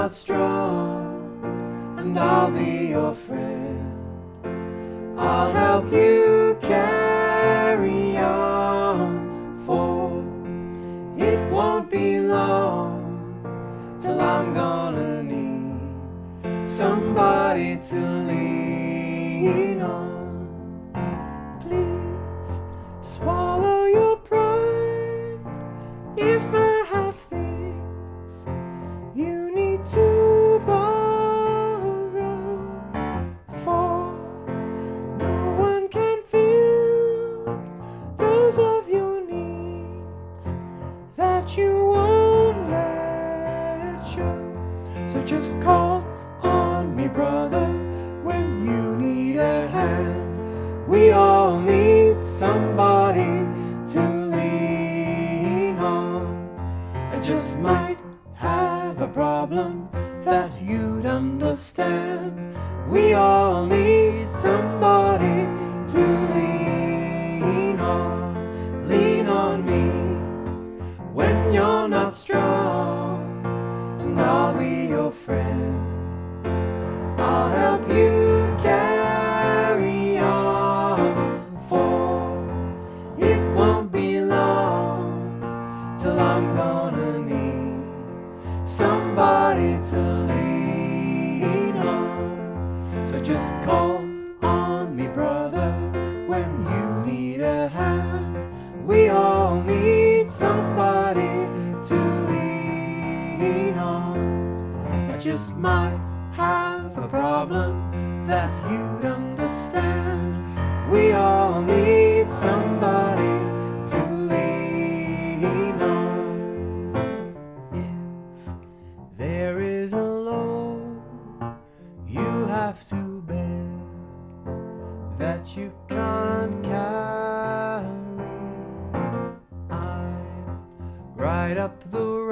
not strong, and I'll be your friend. I'll help you carry on, for it won't be long till I'm gonna need somebody to lean on. Please swallow your pride if I have things you need to borrow, for no one can fill those of your needs that you won't let show. So just call on me, brother, when you need a hand. We all need somebody to lean on. I just might have a problem that you'd understand. We all need somebody to lean on. Lean on me when you're not strong, and I'll be your friend. I'll help you carry on, for it won't be long till I'm gonna need somebody to lean on. So just call on me, brother, when you need a hand. We all need somebody to lean on. I just might have a problem that you'd understand. We all need somebody to lean on. If there is a load you have to bear that you can't carry, I'm right up the